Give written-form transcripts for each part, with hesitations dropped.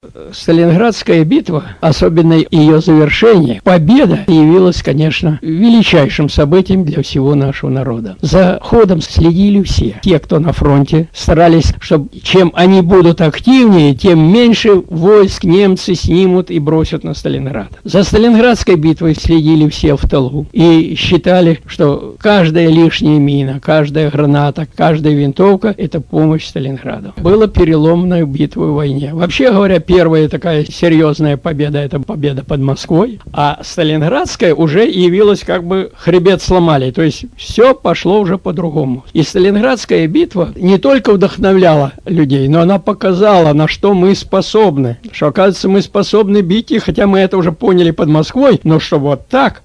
Сталинградская битва, особенно ее завершение, победа, явилась, конечно, величайшим событием для всего нашего народа. За ходом следили все. Те, кто на фронте, старались, чтобы чем они будут активнее, тем меньше войск немцы снимут и бросят на Сталинград. За Сталинградской битвой следили все в тылу и считали, что каждая лишняя мина, каждая граната, каждая винтовка – это помощь Сталинграду. Была переломная битва в войне. Вообще говоря, первая такая серьезная победа – это победа под Москвой, а Сталинградская уже явилась как бы хребет сломали, то есть все пошло уже по-другому. И Сталинградская битва не только вдохновляла людей, но она показала, на что мы способны. Что, оказывается, мы способны бить их, хотя мы это уже поняли под Москвой, но что вот так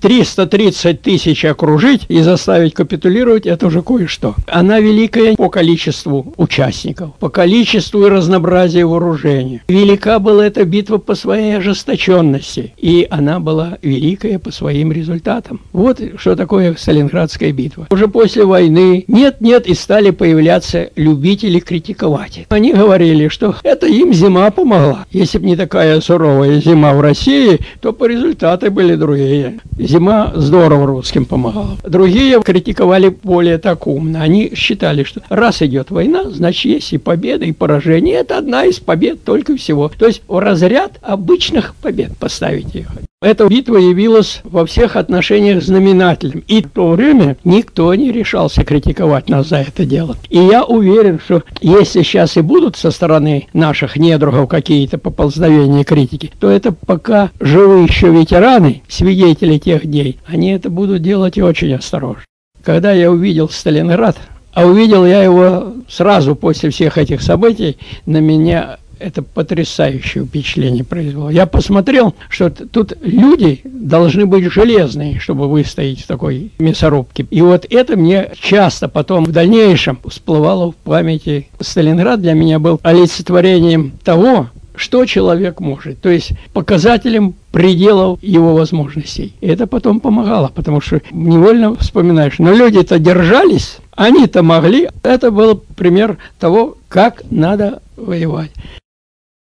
330 тысяч окружить и заставить капитулировать – это уже кое-что. Она великая по количеству участников, по количеству и разнообразию вооружения. Велика была эта битва по своей ожесточенности, и она была великая по своим результатам. Вот что такое Сталинградская битва. Уже после войны нет-нет и стали появляться любители критиковать. Они говорили, что это им зима помогла. Если бы не такая суровая зима в России, то по результаты были другие. Зима здорово русским помогала. Другие критиковали более так умно. Они считали, что раз идет война, значит есть и победа, и поражение. Это одна из побед только всего. То есть в разряд обычных побед поставить их. Эта битва явилась во всех отношениях знаменательным. И в то время никто не решался критиковать нас за это дело. И я уверен, что если сейчас и будут со стороны наших недругов какие-то поползновения критики, то это пока живы еще ветераны, свидетели тех дней, они это будут делать очень осторожно. Когда я увидел Сталинград, а увидел я его сразу после всех этих событий, на меня это потрясающее впечатление произвело. Я посмотрел, что тут люди должны быть железные, чтобы выстоять в такой мясорубке. И вот это мне часто потом в дальнейшем всплывало в памяти. Сталинград для меня был олицетворением того, что человек может, то есть показателем пределов его возможностей. И это потом помогало, потому что невольно вспоминаешь, но люди-то держались, они-то могли. Это был пример того, как надо воевать.